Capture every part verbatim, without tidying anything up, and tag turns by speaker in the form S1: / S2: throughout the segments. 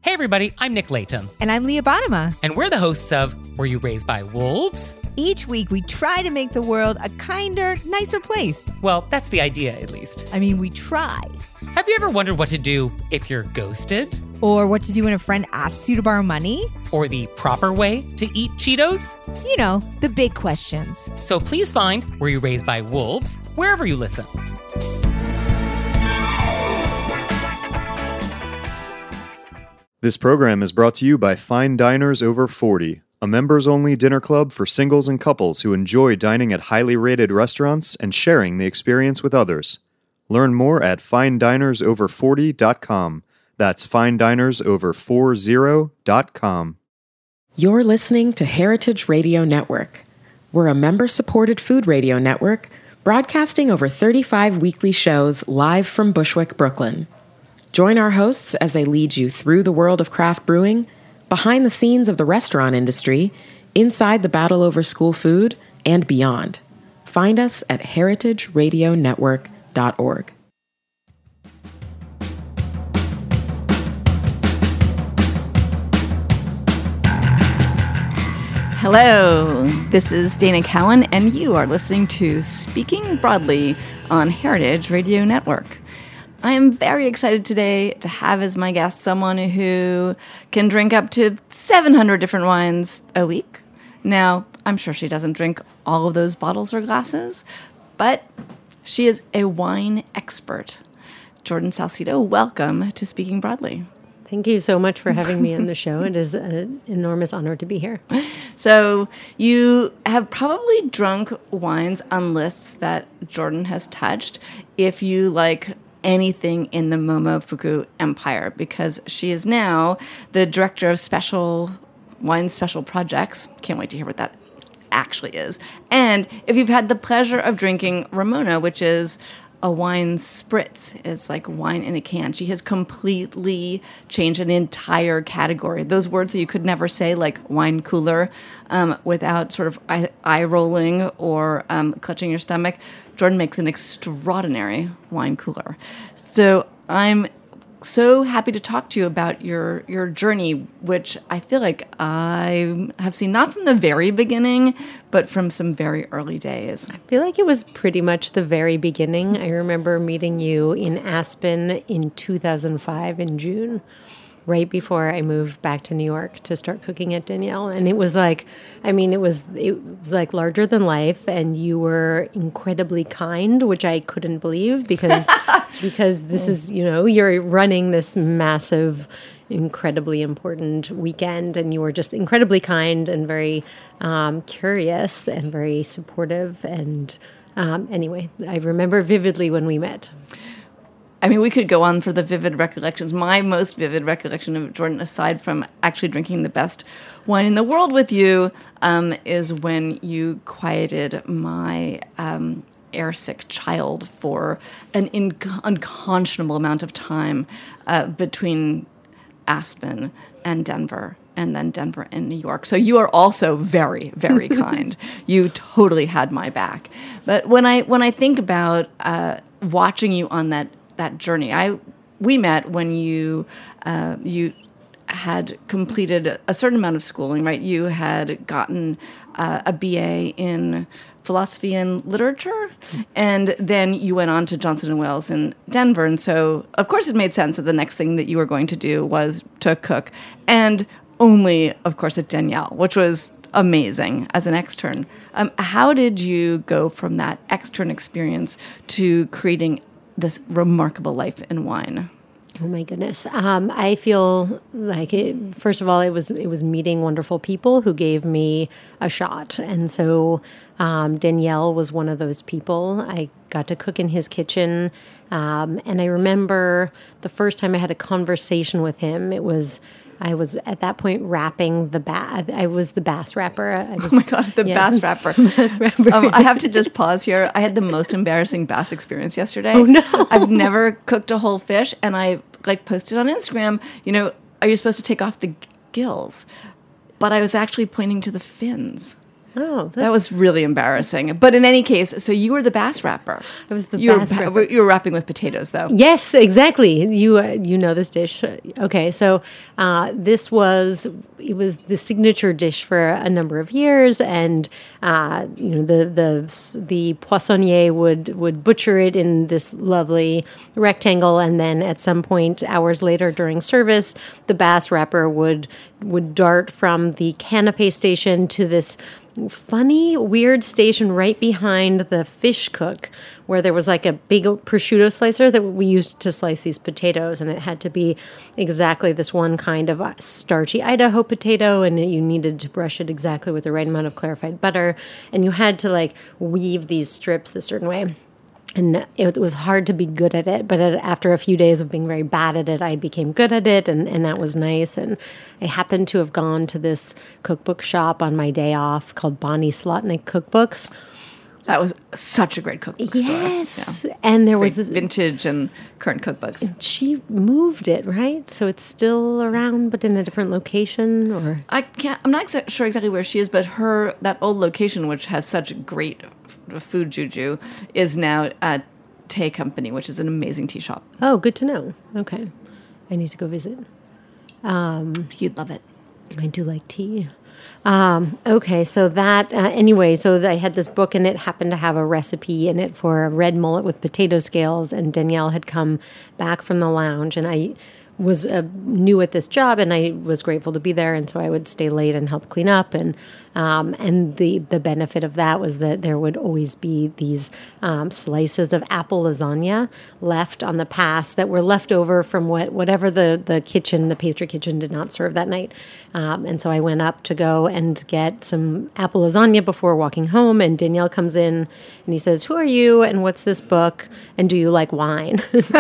S1: Hey everybody, I'm Nick Layton.
S2: And I'm Leah Bottima.
S1: And we're the hosts of Were You Raised by Wolves?
S2: Each week we try to make the world a kinder, nicer place.
S1: Well, that's the idea, at least.
S2: I mean, we try.
S1: Have you ever wondered what to do if you're ghosted?
S2: Or what to do when a friend asks you to borrow money?
S1: Or the proper way to eat Cheetos?
S2: You know, the big questions.
S1: So please find Were You Raised by Wolves wherever you listen.
S3: This program is brought to you by Fine Diners Over forty, a members-only dinner club for singles and couples who enjoy dining at highly rated restaurants and sharing the experience with others. Learn more at fine diners over forty dot com. That's fine diners over forty dot com.
S4: You're listening to Heritage Radio Network. We're a member-supported food radio network broadcasting over thirty-five weekly shows live from Bushwick, Brooklyn. Join our hosts as they lead you through the world of craft brewing, behind the scenes of the restaurant industry, inside the battle over school food, and beyond. Find us at heritage radio network dot org.
S5: Hello, this is Dana Cowan, and you are listening to Speaking Broadly on Heritage Radio Network. I am very excited today to have as my guest someone who can drink up to seven hundred different wines a week. Now, I'm sure she doesn't drink all of those bottles or glasses, but she is a wine expert. Jordan Salcido, welcome to Speaking Broadly.
S6: Thank you so much for having me on the show. It is an enormous honor to be here.
S5: So you have probably drunk wines on lists that Jordan has touched if you like anything in the Momofuku empire, because she is now the director of special wine special projects. Can't wait to hear what that actually is. And if you've had the pleasure of drinking Ramona, which is a wine spritz, is like wine in a can. She has completely changed an entire category. Those words that you could never say, like wine cooler, um, without sort of eye, eye rolling or um, clutching your stomach. Jordan makes an extraordinary wine cooler. So I'm so happy to talk to you about your your journey, which I feel like I have seen not from the very beginning, but from some very early days.
S6: I feel like it was pretty much the very beginning. I remember meeting you in Aspen in two thousand five in June, right before I moved back to New York to start cooking at Daniel. And it was like, I mean, it was it was like larger than life, and you were incredibly kind, which I couldn't believe because because this is, you know, you're running this massive, incredibly important weekend, and you were just incredibly kind and very um, curious and very supportive. And um, anyway, I remember vividly when we met.
S5: I mean, we could go on for the vivid recollections. My most vivid recollection of Jordan, aside from actually drinking the best wine in the world with you, um, is when you quieted my um, airsick child for an in- unconscionable amount of time uh, between Aspen and Denver, and then Denver and New York. So you are also very, very kind. You totally had my back. But when I when I think about uh, watching you on that that journey. I we met when you uh, you had completed a certain amount of schooling, right? You had gotten uh, a B A in philosophy and literature, and then you went on to Johnson and Wales in Denver. And so, of course, it made sense that the next thing that you were going to do was to cook, and only, of course, at Daniel, which was amazing as an extern. Um, how did you go from that extern experience to creating this remarkable life in wine?
S6: Oh my goodness. Um, I feel like it, first of all, it was it was meeting wonderful people who gave me a shot. And so um, Daniel was one of those people. I got to cook in his kitchen. Um, and I remember the first time I had a conversation with him, it was I was at that point wrapping the bass. I was the bass wrapper. I was,
S5: oh my God, the
S6: yeah.
S5: bass wrapper.
S6: bass wrapper.
S5: Um, I have to just pause here. I had the most embarrassing bass experience yesterday.
S6: Oh no!
S5: I've never cooked a whole fish, and I like posted on Instagram, you know, are you supposed to take off the gills? But I was actually pointing to the fins.
S6: Oh,
S5: that was really embarrassing. But in any case, so you were the bass wrapper.
S6: I was the
S5: you
S6: bass
S5: were,
S6: wrapper.
S5: You were wrapping with potatoes, though.
S6: Yes, exactly. You uh, you know this dish. Okay, so uh, this was it was the signature dish for a number of years, and uh, you know the the the poissonnier would would butcher it in this lovely rectangle, and then at some point hours later during service, the bass wrapper would would dart from the canapé station to this funny, weird station right behind the fish cook, where there was like a big prosciutto slicer that we used to slice these potatoes, and it had to be exactly this one kind of starchy Idaho potato, and you needed to brush it exactly with the right amount of clarified butter, and you had to like weave these strips a certain way. And it was hard to be good at it, but after a few days of being very bad at it, I became good at it, and, and that was nice. And I happened to have gone to this cookbook shop on my day off called Bonnie Slotnick Cookbooks.
S5: That was such a great cookbook
S6: yes.
S5: store. Yeah.
S6: And there
S5: Great
S6: was... This,
S5: vintage and current cookbooks.
S6: She moved it, right? So it's still around, but in a different location, or...
S5: I can't, I'm not exa- sure exactly where she is, but her, that old location, which has such great f- food juju, is now at Tea Company, which is an amazing tea shop.
S6: Oh, good to know. Okay. I need to go visit. Um,
S5: You'd love it.
S6: I do like tea. Um, okay, so that, uh, anyway, so I had this book, and it happened to have a recipe in it for a red mullet with potato scales, and Danielle had come back from the lounge, and I was uh, new at this job, and I was grateful to be there, and so I would stay late and help clean up, and um, and the, the benefit of that was that there would always be these um, slices of apple lasagna left on the pass that were left over from what whatever the, the kitchen, the pastry kitchen did not serve that night, um, and so I went up to go and get some apple lasagna before walking home, and Danielle comes in, and he says, "Who are you, and what's this book, and do you like wine?"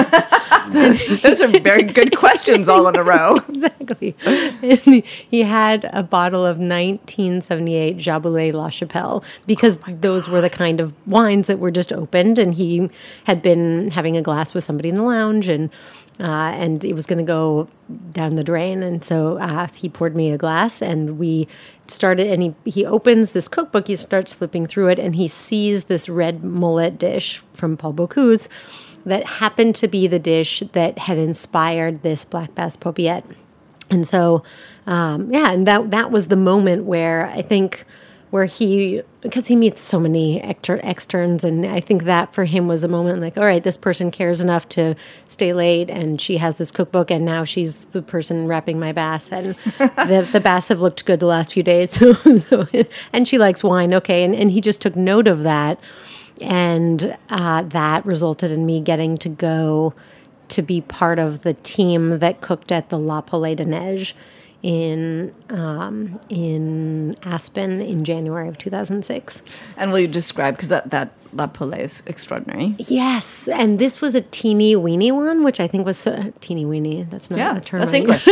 S5: Those are very good questions all in a row.
S6: Exactly. And he, he had a bottle of nineteen seventy-eight Jaboulet La Chapelle, because oh those were the kind of wines that were just opened, and he had been having a glass with somebody in the lounge, and uh, and it was going to go down the drain, and so uh, he poured me a glass, and we started, and he, he opens this cookbook, he starts flipping through it, and he sees this red mullet dish from Paul Bocuse that happened to be the dish that had inspired this black bass paupiette. And so, um, yeah, and that that was the moment where I think, where he, because he meets so many exter- externs, and I think that for him was a moment like, all right, this person cares enough to stay late, and she has this cookbook, and now she's the person wrapping my bass, and the, the bass have looked good the last few days, so, so, and she likes wine, okay, and, and he just took note of that. And uh, that resulted in me getting to go to be part of the team that cooked at the La Poêle de Neige in um, in Aspen in January of two thousand six.
S5: And will you describe, because that, that La Poêle is extraordinary.
S6: Yes, and this was a teeny weeny one, which I think was so, teeny weeny. That's not
S5: yeah,
S6: a term.
S5: That's
S6: I
S5: English.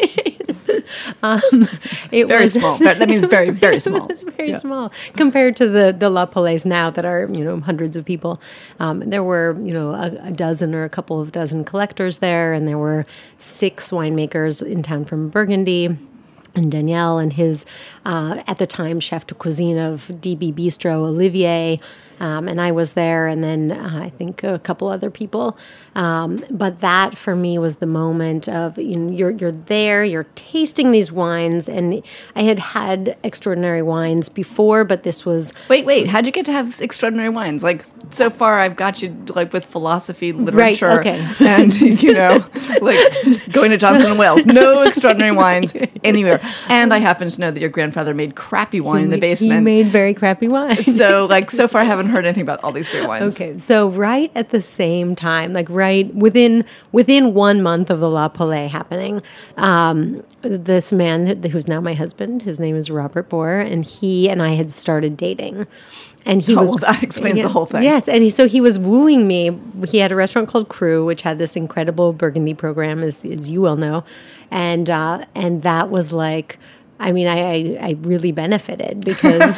S6: um, it
S5: very
S6: was,
S5: small. That means very, very small.
S6: It was very
S5: yeah.
S6: small compared to the, the La Poêles now that are, you know, hundreds of people. Um, there were, you know, a, a dozen or a couple of dozen collectors there, and there were six winemakers in town from Burgundy. And Danielle and his, uh, at the time, chef de cuisine of D B Bistro, Olivier, um, and I was there, and then uh, I think a couple other people. Um, but that, for me, was the moment of, you know, you're you're there, you're tasting these wines, and I had had extraordinary wines before, but this was...
S5: Wait, wait, how'd you get to have extraordinary wines? Like, so far I've got you, like, with philosophy, literature,
S6: right, okay.
S5: and, you know, like, going to Johnson and Wales. No extraordinary wines anywhere. And I happen to know that your grandfather made crappy wine
S6: he,
S5: in the basement.
S6: He made very crappy wine.
S5: So, like, so far I haven't heard anything about all these great wines.
S6: Okay, so right at the same time, like right within within one month of the La Poêle happening, um, this man who's now my husband, his name is Robert Bohr, and he and I had started dating. And he
S5: oh,
S6: was
S5: well, that explains
S6: yeah,
S5: the whole thing.
S6: Yes, and he, so he was wooing me. He had a restaurant called Cru, which had this incredible Burgundy program, as, as you well know, and uh, and that was like I mean, I, I, I really benefited because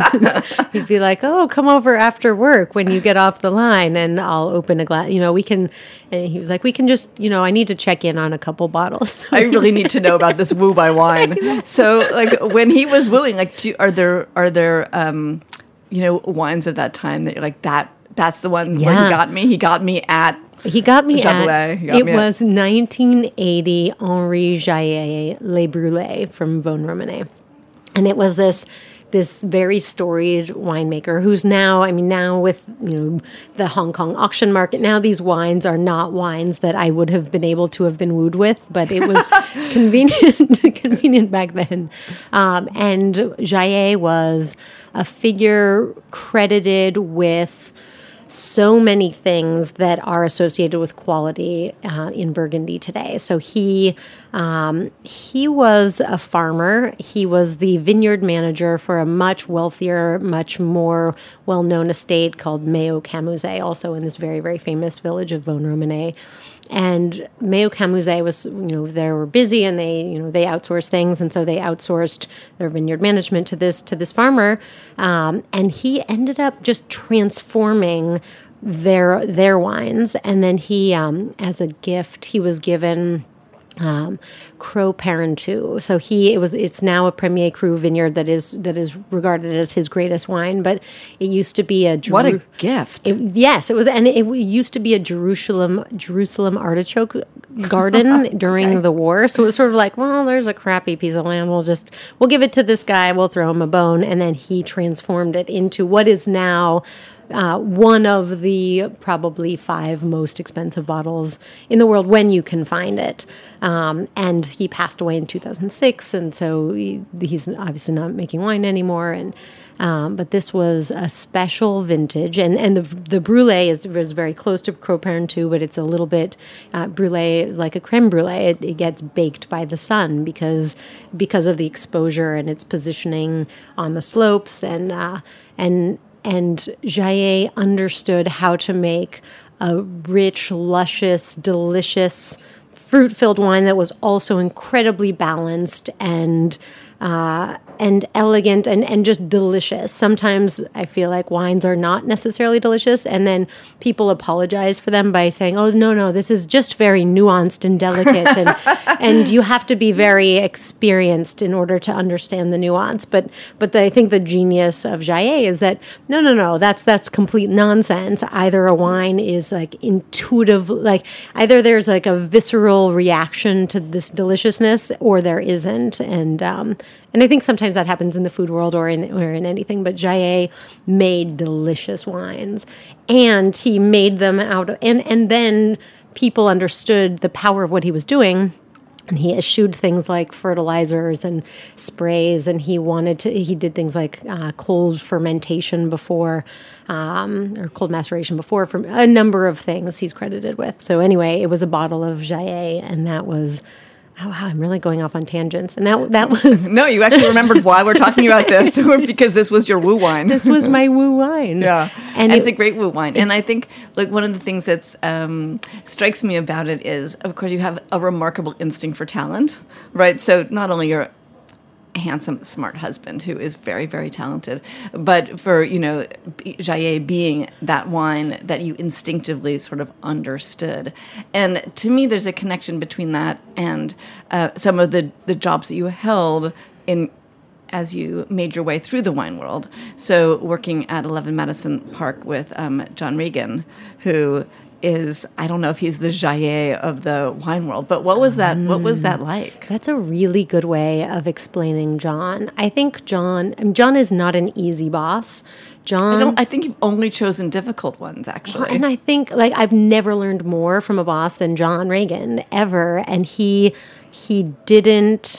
S6: he'd be like, oh, come over after work when you get off the line and I'll open a glass. You know, we can, and he was like, we can just, you know, I need to check in on a couple bottles.
S5: I really need to know about this woo by wine. So like when he was wooing, like, do, are there, are there, um, you know, wines of that time that you're like, that, that's the one
S6: Yeah.
S5: where he got me? He got me at
S6: He got me
S5: Jaboulet.
S6: at,
S5: He got
S6: it
S5: me at-
S6: was nineteen eighty Henri Jaillet Les Brûlés from Vosne Romanée. And it was this this very storied winemaker who's now, I mean, now with, you know, the Hong Kong auction market, now these wines are not wines that I would have been able to have been wooed with, but it was convenient convenient back then. Um, and Jaillet was a figure credited with so many things that are associated with quality uh, in Burgundy today. So he um, he was a farmer. He was the vineyard manager for a much wealthier, much more well-known estate called Meaux-Camusset, also in this very, very famous village of Vosne Romanée. And Meaux-Camusset was, you know, they were busy and they, you know, they outsourced things, and so they outsourced their vineyard management to this to this farmer, um, and he ended up just transforming their their wines. And then he, um, as a gift, he was given Um, Cros Parentu. So he it was it's now a Premier Cru vineyard that is that is regarded as his greatest wine, but it used to be a Jeru-
S5: what a gift.
S6: It, yes, it was, and it, it used to be a Jerusalem Jerusalem artichoke garden during
S5: Okay.
S6: the war. So it was sort of like, well, there's a crappy piece of land. We'll just we'll give it to this guy. We'll throw him a bone, and then he transformed it into what is now uh, one of the probably five most expensive bottles in the world when you can find it. Um, and he passed away in two thousand six, and so he, he's obviously not making wine anymore. And um, but this was a special vintage, and, and the the brulee is, is very close to Cros Parentu, but it's a little bit uh, brulee like a creme brulee. It, it gets baked by the sun because because of the exposure and its positioning on the slopes, and uh, and and Jaillet understood how to make a rich, luscious, delicious, fruit-filled wine that was also incredibly balanced and uh, and elegant and, and just delicious. Sometimes I feel like wines are not necessarily delicious, and then people apologize for them by saying, oh, no, no, this is just very nuanced and delicate, and, and you have to be very experienced in order to understand the nuance. But but the, I think the genius of Jaillet is that, no, no, no, that's that's complete nonsense. Either a wine is like intuitive, like either there's like a visceral reaction to this deliciousness or there isn't. And um, and I think sometimes that happens in the food world or in or in anything, but Jaillet made delicious wines, and he made them out of, and, and then people understood the power of what he was doing, and he eschewed things like fertilizers and sprays, and he wanted to, he did things like uh, cold fermentation before, um, or cold maceration before, for a number of things he's credited with. So anyway, it was a bottle of Jaillet, and that was, oh, wow, I'm really going off on tangents. And that that was...
S5: No, you actually remembered why we're talking about this, because this was your woo wine.
S6: This was my woo wine.
S5: Yeah,
S6: and
S5: and it's
S6: it,
S5: a great woo wine. And I think, like, one of the things that um, strikes me about it is, of course, you have a remarkable instinct for talent, right? So not only you're a handsome, smart husband who is very, very talented, but for, you know, Jaillet being that wine that you instinctively sort of understood. And to me, there's a connection between that and uh, some of the, the jobs that you held in as you made your way through the wine world. So working at eleven Madison Park with um, John Regan, who is, I don't know if he's the Jaillet of the wine world, but what was that, what was that like?
S6: That's a really good way of explaining John. I think John, John is not an easy boss. John,
S5: I don't, I think you've only chosen difficult ones, actually.
S6: and I think, like, I've never learned more from a boss than John Regan, ever. And he, he didn't,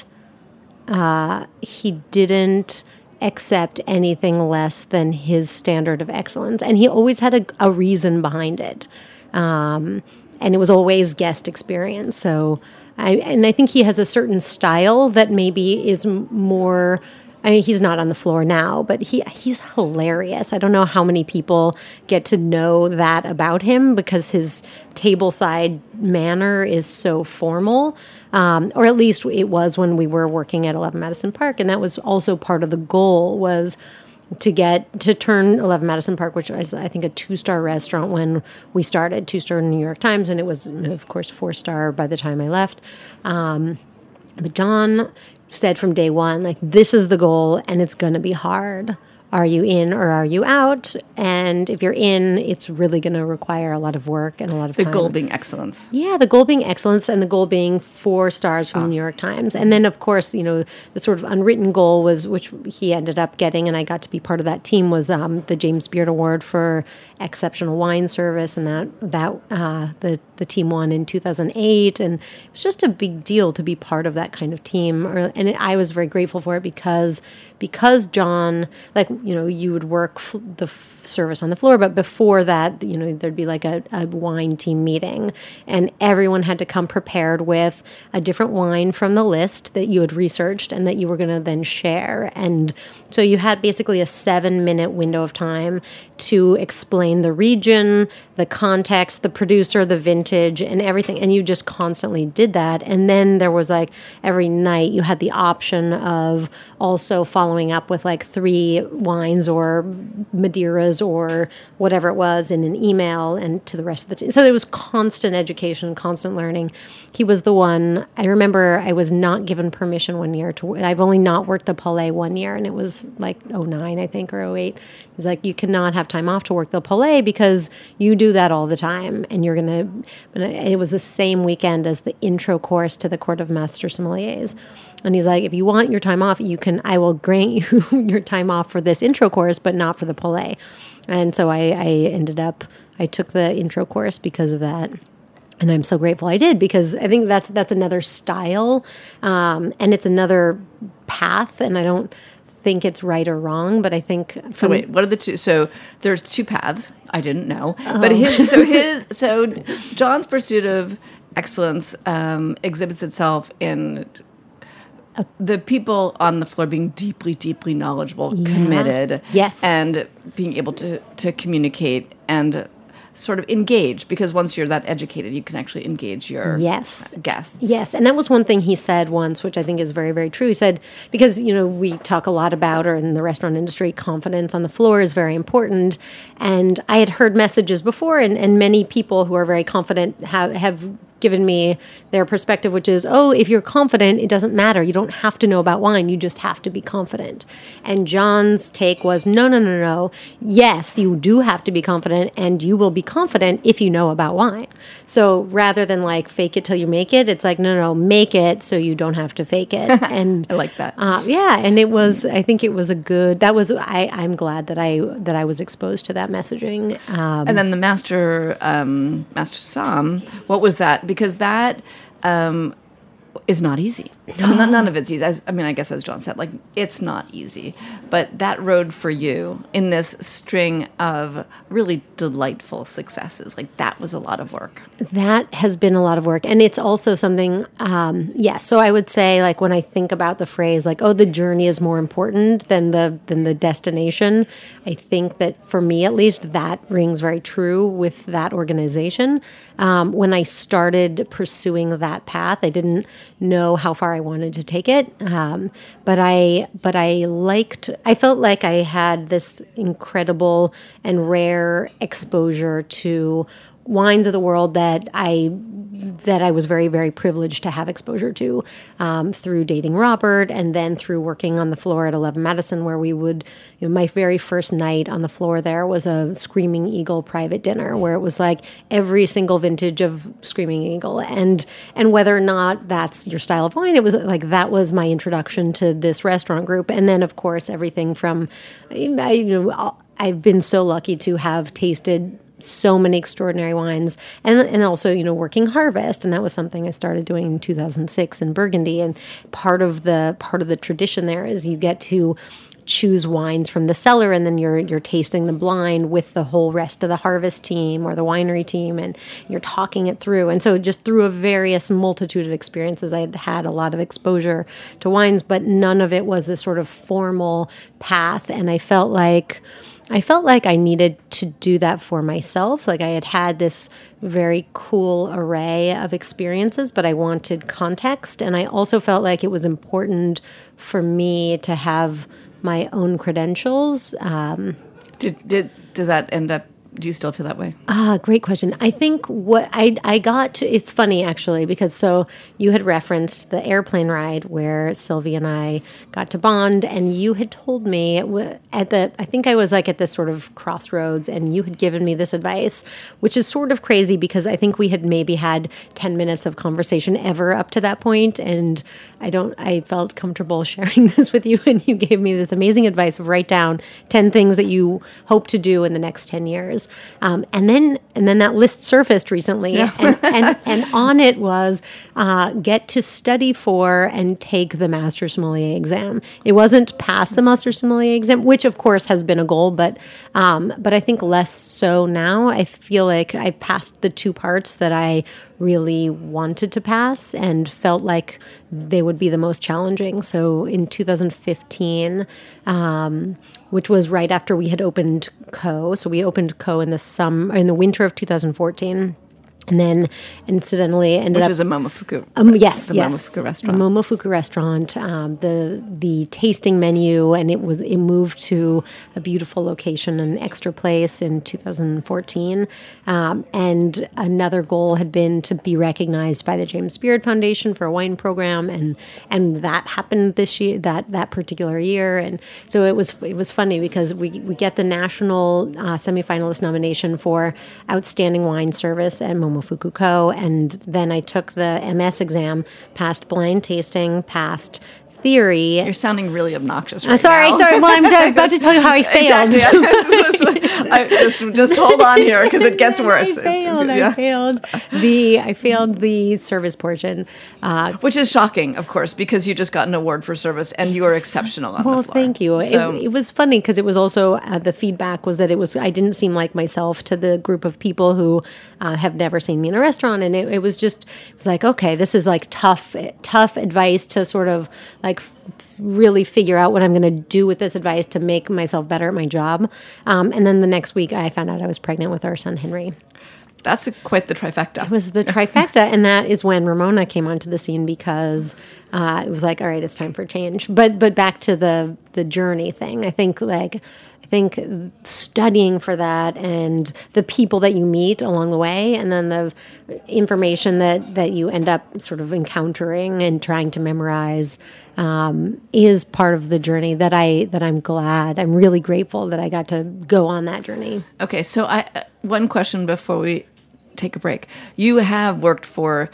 S6: uh, he didn't accept anything less than his standard of excellence. And he always had a, a reason behind it. Um, and it was always guest experience. So, I, and I think he has a certain style that maybe is m- more I mean, he's not on the floor now, but he he's hilarious. I don't know how many people get to know that about him because his tableside manner is so formal, um, or at least it was when we were working at eleven Madison Park, and that was also part of the goal was to get to turn eleven Madison Park, which was I think a two-star restaurant when we started, two-star in the New York Times, and it was of course four-star by the time I left. Um, but John said from day one, like, this is the goal and it's going to be hard. Are you in or are you out? And if you're in, it's really going to require a lot of work and a lot of
S5: the
S6: time.
S5: The goal being excellence.
S6: Yeah, the goal being excellence and the goal being four stars from ah. the New York Times. And then, of course, you know, the sort of unwritten goal was, which he ended up getting, and I got to be part of that team, was um, the James Beard Award for Exceptional Wine Service. And that, that uh, the, the team won in two thousand eight. And it was just a big deal to be part of that kind of team. And I was very grateful for it because, because John, like, you know, you would work f- the f- service on the floor, but before that, you know, there'd be like a, a wine team meeting, and everyone had to come prepared with a different wine from the list that you had researched and that you were going to then share. And so you had basically a seven-minute window of time to explain the region, the context, the producer, the vintage, and everything, and you just constantly did that. And then there was like every night you had the option of also following up with like three wines or Madeiras or whatever it was in an email and to the rest of the team. So it was constant education, constant learning. He was the one, I remember I was not given permission one year to, I've only not worked the Palais one year, and it was like oh nine, I think, or oh eight. He was like, you cannot have time off to work the Palais because you do that all the time, and you're going to, it was the same weekend as the intro course to the Court of Master Sommeliers. And he's like, if you want your time off, you can, I will grant you your time off for this intro course, but not for the Palais. And so I, I ended up, I took the intro course because of that. And I'm so grateful I did, because I think that's that's another style, um, and it's another path, and I don't think it's right or wrong, but I think...
S5: So wait, what are the two? So there's two paths. I didn't know. Oh. But his, so his, so John's pursuit of excellence um, exhibits itself in the people on the floor being deeply, deeply knowledgeable, yeah. committed,
S6: yes,
S5: and being able to, to communicate and sort of engage, because once you're that educated, you can actually engage your
S6: yes.
S5: guests.
S6: Yes, and that was one thing he said once, which I think is very, very true. He said, because, you know, we talk a lot about, or in the restaurant industry, confidence on the floor is very important. And I had heard messages before, and, and many people who are very confident have, have given me their perspective, which is, oh, if you're confident, it doesn't matter. You don't have to know about wine. You just have to be confident. And John's take was, no, no, no, no. Yes, you do have to be confident, and you will be confident if you know about wine. So rather than like fake it till you make it, it's like, no, no, no, make it so you don't have to fake it. And
S5: I like that.
S6: Uh, yeah, and it was, I think it was a good, that was, I, I'm glad that I that I was exposed to that messaging. Um,
S5: and then the Master, um, Master Som, what was that? Because that um, is not easy. No. None, none of it's easy. As, I mean, I guess as John said, like, it's not easy. But that road for you in this string of really delightful successes, like, that was a lot of work.
S6: That has been a lot of work. And it's also something, um, yes. Yeah, so I would say, like, when I think about the phrase, like, oh, the journey is more important than the than the destination, I think that for me, at least, that rings very true with that organization. Um, when I started pursuing that path, I didn't know how far I wanted to take it, um, but I but I liked. I felt like I had this incredible and rare exposure to wines of the world that I that I was very, very privileged to have exposure to um, through dating Robert, and then through working on the floor at eleven Madison, where we would, you know, my very first night on the floor there was a Screaming Eagle private dinner, where it was like every single vintage of Screaming Eagle, and and whether or not that's your style of wine, it was like that was my introduction to this restaurant group, and then of course everything from, I, you know, I've been so lucky to have tasted so many extraordinary wines, and and also, you know, working Harvest, and that was something I started doing in two thousand six in Burgundy. And part of the part of the tradition there is you get to choose wines from the cellar, and then you're you're tasting the blind with the whole rest of the harvest team or the winery team, and you're talking it through. And so just through a various multitude of experiences, I had had a lot of exposure to wines, but none of it was this sort of formal path. And I felt like I felt like I needed to do that for myself. Like I had had this very cool array of experiences, but I wanted context. And I also felt like it was important for me to have my own credentials. Um,
S5: did, did, does that end up, do you still feel that way?
S6: Ah, great question. I think what I I got to, it's funny actually, because so you had referenced the airplane ride where Sylvie and I got to bond, and you had told me at the, I think I was like at this sort of crossroads, and you had given me this advice, which is sort of crazy because I think we had maybe had ten minutes of conversation ever up to that point, and I don't, I felt comfortable sharing this with you, and you gave me this amazing advice of write down ten things that you hope to do in the next ten years. Um, and then and then that list surfaced recently, yeah. and, and, and on it was uh, get to study for and take the Master Sommelier exam. It wasn't pass the Master Sommelier exam, which of course has been a goal, but um, but I think less so now. I feel like I've passed the two parts that I really wanted to pass and felt like they would be the most challenging. So in two thousand fifteen, um, which was right after we had opened Co. So we opened Co. in the summer, in the winter of two thousand fourteen. And then, incidentally, ended
S5: Which
S6: up...
S5: Which is a Momofuku.
S6: Um, yes,
S5: the
S6: yes.
S5: Momofuku restaurant.
S6: The Momofuku restaurant, um, the the tasting menu, and it was it moved to a beautiful location, an Extra Place in two thousand fourteen. Um, and another goal had been to be recognized by the James Beard Foundation for a wine program, and and that happened this year, that that particular year. And so it was it was funny because we we get the national uh, semifinalist nomination for outstanding wine service at Momofuku. Momofuku Co. And then I took the M S exam, passed blind tasting, passed theory.
S5: You're sounding really obnoxious right
S6: uh, sorry,
S5: now.
S6: sorry. Well, I'm t- about to tell you how I failed.
S5: Exactly. I, just, just hold on here because it gets worse.
S6: I failed.
S5: Yeah.
S6: I failed the. I failed the service portion, uh,
S5: which is shocking, of course, because you just got an award for service and you are exceptional on
S6: well,
S5: the floor.
S6: Well, thank you.
S5: So.
S6: It, it was funny because it was also uh, the feedback was that it was I didn't seem like myself to the group of people who uh, have never seen me in a restaurant, and it, it was just it was like, okay, this is like tough, tough advice to sort of like. F- really figure out what I'm going to do with this advice to make myself better at my job. Um, and then the next week I found out I was pregnant with our son, Henry.
S5: That's a, quite the trifecta.
S6: It was the trifecta. And that is when Ramona came onto the scene because uh, it was like, all right, it's time for change. But but back to the the journey thing. I think like I think studying for that and the people that you meet along the way and then the information that, that you end up sort of encountering and trying to memorize um, is part of the journey that I that I'm glad. I'm really grateful that I got to go on that journey.
S5: Okay, so I uh, one question before we take a break. You have worked for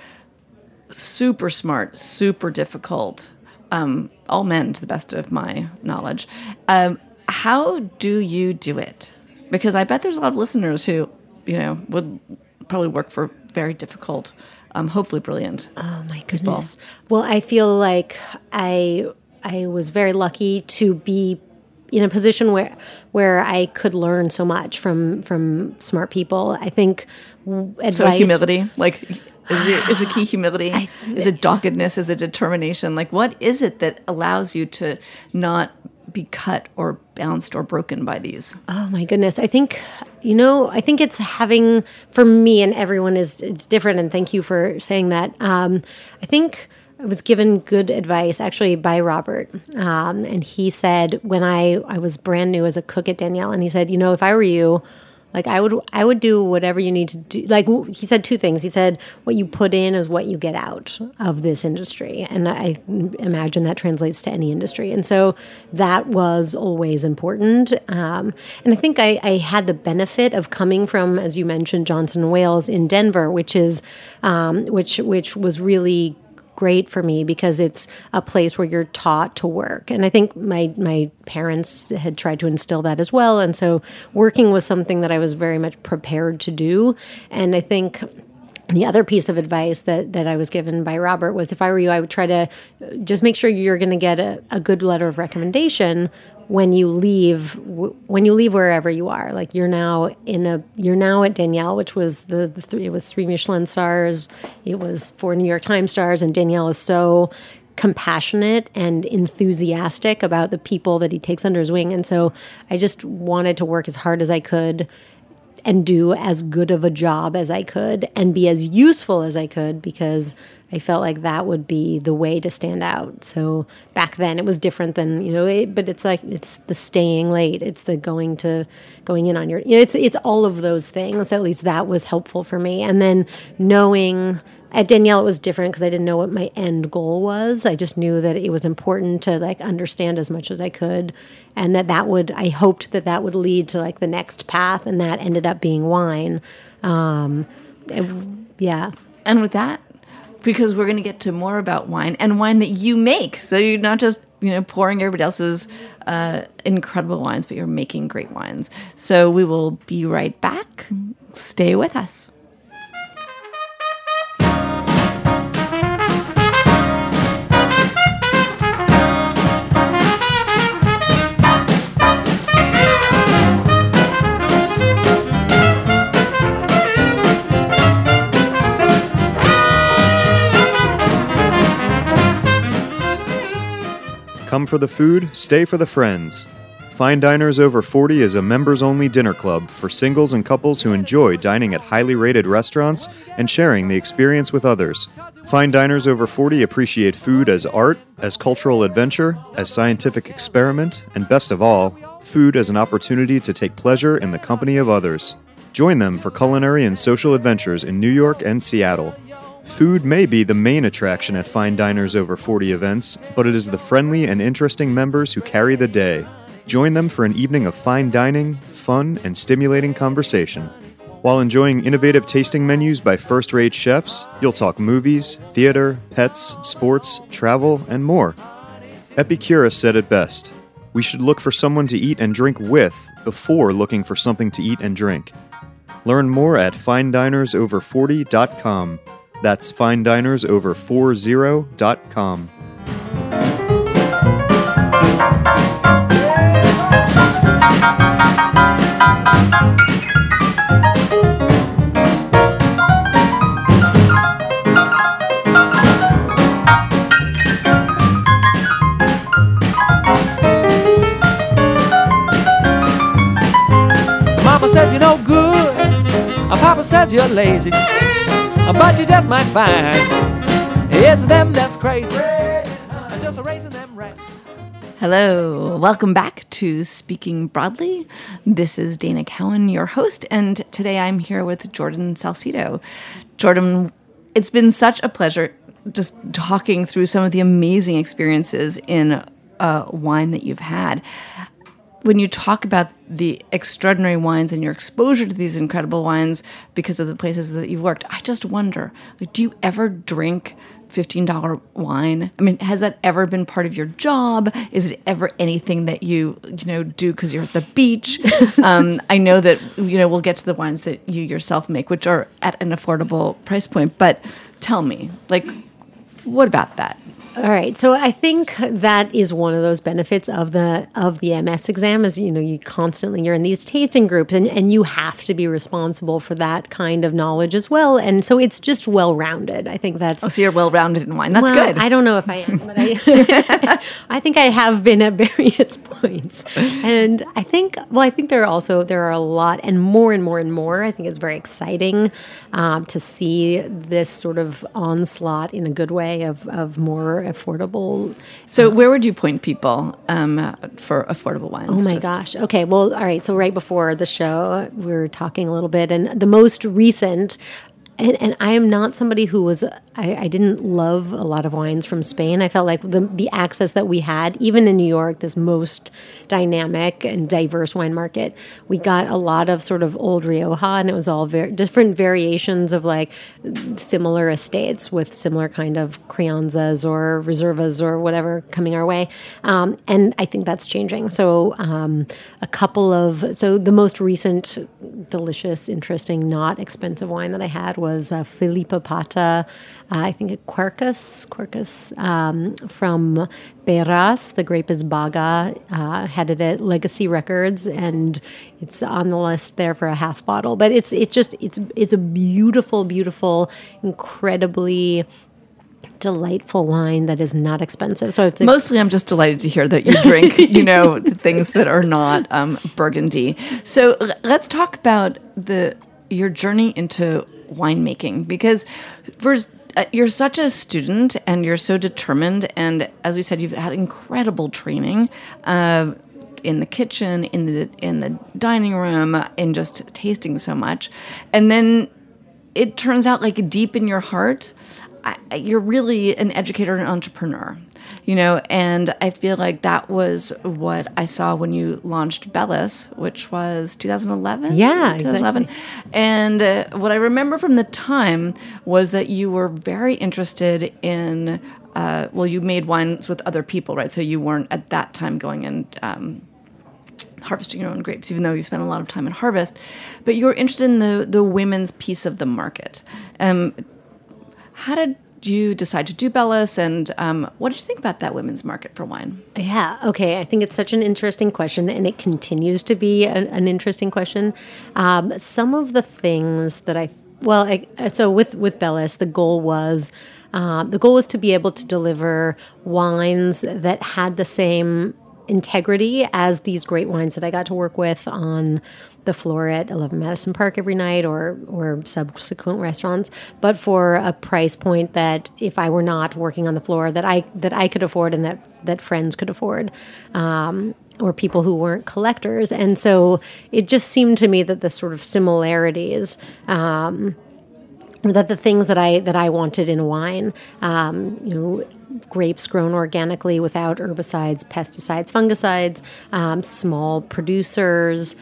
S5: super smart, super difficult, um, all men to the best of my knowledge. Um, how do you do it? Because I bet there's a lot of listeners who, you know, would probably work for very difficult, um, hopefully brilliant.
S6: Oh my goodness. People. Well, I feel like I I was very lucky to be in a position where where I could learn so much from from smart people. I think advice.
S5: So humility, like is, it, is the key humility? I, is it doggedness? Is it determination? Like what is it that allows you to not be cut or bounced or broken by these?
S6: Oh my goodness. I think, you know, I think it's having, for me, and everyone is it's different, and thank you for saying that. Um, I think I was given good advice actually by Robert. Um, and he said, when I, I was brand new as a cook at Daniel, and he said, you know, if I were you, like I would, I would do whatever you need to do. Like he said two things. He said, what you put in is what you get out of this industry. And I imagine that translates to any industry. And so that was always important. Um, and I think I, I had the benefit of coming from, as you mentioned, Johnson and Wales in Denver, which is, um, which, which was really great for me because it's a place where you're taught to work. And I think my my parents had tried to instill that as well. And so working was something that I was very much prepared to do. And I think the other piece of advice that, that I was given by Robert was if I were you, I would try to just make sure you're going to get a, a good letter of recommendation when you leave, w- when you leave wherever you are, like you're now in a, you're now at Daniel, which was the, the three, it was three Michelin stars, it was four New York Times stars, and Daniel is so compassionate and enthusiastic about the people that he takes under his wing. And so I just wanted to work as hard as I could and do as good of a job as I could and be as useful as I could, because I felt like that would be the way to stand out. So back then it was different than, you know, it, but it's like, it's the staying late. It's the going to, going in on your, you know, it's, it's all of those things. At least that was helpful for me. And then knowing at Daniel, it was different because I didn't know what my end goal was. I just knew that it was important to like understand as much as I could, and that that would, I hoped that that would lead to like the next path, and that ended up being wine. Um, it, yeah.
S5: And with that, because we're going to get to more about wine and wine that you make. So you're not just, you know, pouring everybody else's uh, incredible wines, but you're making great wines. So we will be right back. Stay with us.
S3: Come for the food, stay for the friends. Fine Diners Over forty is a members-only dinner club for singles and couples who enjoy dining at highly rated restaurants and sharing the experience with others. Fine Diners Over forty appreciate food as art, as cultural adventure, as scientific experiment, and best of all, food as an opportunity to take pleasure in the company of others. Join them for culinary and social adventures in New York and Seattle. Food may be the main attraction at Fine Diners Over forty events, but it is the friendly and interesting members who carry the day. Join them for an evening of fine dining, fun, and stimulating conversation. While enjoying innovative tasting menus by first-rate chefs, you'll talk movies, theater, pets, sports, travel, and more. Epicurus said it best: we should look for someone to eat and drink with before looking for something to eat and drink. Learn more at fine diners over forty dot com. That's fine diners over forty dot com.
S7: Mama says you're no good, Papa says you're lazy, but you just might find it's them that's crazy, just raising them rats.
S5: Hello, welcome back to Speaking Broadly. This is Dana Cowan, your host, and today I'm here with Jordan Salcido. Jordan, it's been such a pleasure just talking through some of the amazing experiences in uh, wine that you've had. When you talk about the extraordinary wines and your exposure to these incredible wines because of the places that you've worked, I just wonder, like, do you ever drink fifteen dollars wine? I mean, has that ever been part of your job? Is it ever anything that you, you know, do because you're at the beach? um, I know that, you know, we'll get to the wines that you yourself make, which are at an affordable price point. But tell me, like, what about that?
S6: All right, so I think that is one of those benefits of the of the M S exam is, you know, you constantly, you're in these tasting groups and, and you have to be responsible for that kind of knowledge as well. And so it's just well-rounded. I think that's...
S5: Oh, so you're well-rounded in wine. That's
S6: well,
S5: good.
S6: I don't know if I am, but I, I think I have been at various points. And I think, well, I think there are also, there are a lot and more and more and more. I think it's very exciting um, to see this sort of onslaught in a good way of, of more affordable.
S5: So where would you point people um, for affordable wines?
S6: Oh my
S5: just?
S6: gosh. Okay. Well, all right. So right before the show, we were talking a little bit, and the most recent, and, and I am not somebody who was, I, I didn't love a lot of wines from Spain. I felt like the the access that we had, even in New York, this most dynamic and diverse wine market, we got a lot of sort of old Rioja, and it was all very different variations of like similar estates with similar kind of crianzas or reservas or whatever coming our way. Um, and I think that's changing. So um, a couple of, so the most recent delicious, interesting, not expensive wine that I had was was uh, Filippo Pata, uh, I think at Quercus, Quercus um, from Beras. The grape is Baga, uh, had it at Legacy Records, and it's on the list there for a half bottle. But it's it's just it's it's a beautiful, beautiful, incredibly delightful wine that is not expensive. So it's a-
S5: mostly I'm just delighted to hear that you drink, you know, the things that are not um, Burgundy. So l- let's talk about the your journey into winemaking, because first, uh, you're such a student and you're so determined. And as we said, you've had incredible training uh, in the kitchen, in the in the dining room, in just tasting so much. And then it turns out, like, deep in your heart, I, you're really an educator and an entrepreneur, you know, and I feel like that was what I saw when you launched Bellus, which was two thousand eleven?
S6: Yeah,
S5: twenty eleven.
S6: exactly.
S5: And uh, what I remember from the time was that you were very interested in, uh, well, you made wines with other people, right? So you weren't at that time going and um, harvesting your own grapes, even though you spent a lot of time in harvest, but you were interested in the, the women's piece of the market. Um, How did you decide to do Bellus, and um, what did you think about that women's market for wine?
S6: Yeah, okay. I think it's such an interesting question, and it continues to be an, an interesting question. Um, some of the things that I, well, I, so with, with Bellus, the goal was, uh, the goal was to be able to deliver wines that had the same integrity as these great wines that I got to work with on the floor at eleven Madison Park every night, or or subsequent restaurants, but for a price point that, if I were not working on the floor, that I that I could afford, and that that friends could afford, um, or people who weren't collectors. And so it just seemed to me that the sort of similarities, um, that the things that I that I wanted in wine, um, you know, grapes grown organically without herbicides, pesticides, fungicides, um, small producers.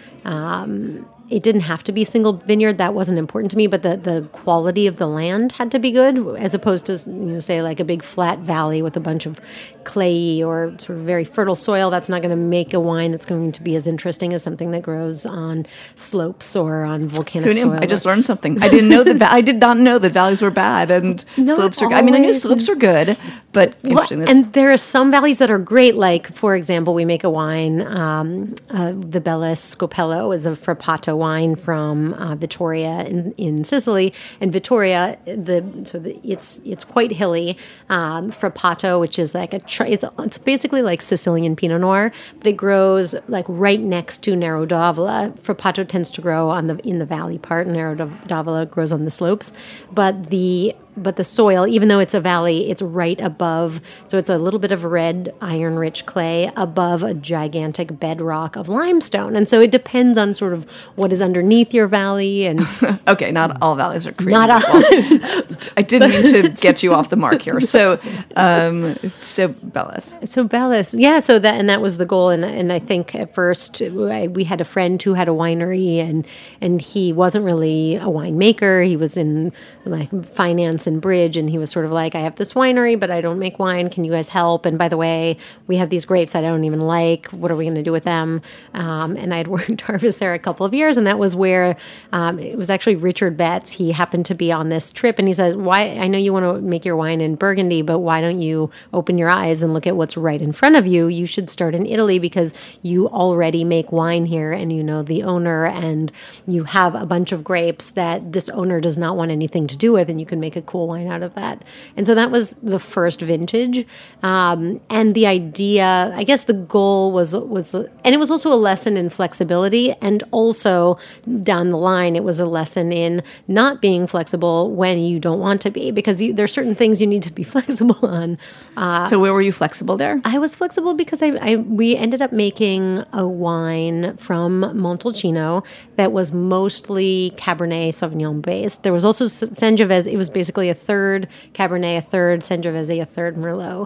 S6: Um, it didn't have to be single vineyard. That wasn't important to me, but the, the quality of the land had to be good, as opposed to, you know, say like a big flat valley with a bunch of clayey or sort of very fertile soil. That's not going to make a wine that's going to be as interesting as something that grows on slopes or on volcanic
S5: Who knew?
S6: soil.
S5: I just learned something. I didn't know that. Va- I did not know that valleys were bad and
S6: Not
S5: slopes are good. I mean, I knew
S6: always.
S5: slopes are good, but
S6: Well,
S5: interesting. That's-
S6: and there are some valleys that are great. Like, for example, we make a wine. Um, uh, the Bellus Scopello is a Frappato wine from uh, Vittoria in, in Sicily. And Vittoria, the so the, it's it's quite hilly. Um, Frappato, which is like a tr- it's it's basically like Sicilian Pinot Noir, but it grows like right next to Nero d'Avola. Frappato tends to grow on the in the valley part. Nero d'Avola grows on the slopes, but the But the soil, even though it's a valley, it's right above. So it's a little bit of red, iron-rich clay above a gigantic bedrock of limestone. And so it depends on sort of what is underneath your valley. And
S5: okay, not all valleys are created
S6: Not all.
S5: equal. I didn't mean to get you off the mark here. So, um, so Bellus.
S6: So Bellus, yeah. So that and that was the goal. And and I think at first I, we had a friend who had a winery, and and he wasn't really a winemaker. He was in like finance and bridge, and he was sort of like, I have this winery, but I don't make wine. Can you guys help? And by the way, we have these grapes I don't even like. What are we going to do with them? Um, and I'd worked harvest there a couple of years, and that was where um, it was actually Richard Betts. He happened to be on this trip, and he said, "Why? I know you want to make your wine in Burgundy, but why don't you open your eyes and look at what's right in front of you? You should start in Italy because you already make wine here, and you know the owner, and you have a bunch of grapes that this owner does not want anything to do with, and you can make a cool wine out of that." And so that was the first vintage. Um, and the idea, I guess the goal was, was, and it was also a lesson in flexibility. And also down the line, it was a lesson in not being flexible when you don't want to be, because you, there's certain things you need to be flexible on. Uh,
S5: So where were you flexible there?
S6: I was flexible because I, I we ended up making a wine from Montalcino that was mostly Cabernet Sauvignon based. There was also Sangiovese. It was basically a third Cabernet, a third Sangiovese, a third Merlot.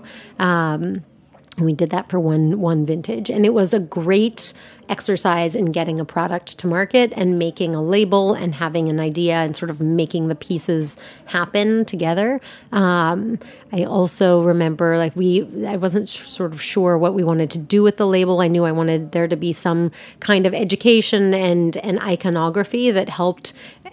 S6: Um, and we did that for one one vintage, and it was a great exercise in getting a product to market and making a label and having an idea and sort of making the pieces happen together. Um, I also remember, like, we, I wasn't sh- sort of sure what we wanted to do with the label. I knew I wanted there to be some kind of education and, and iconography that helped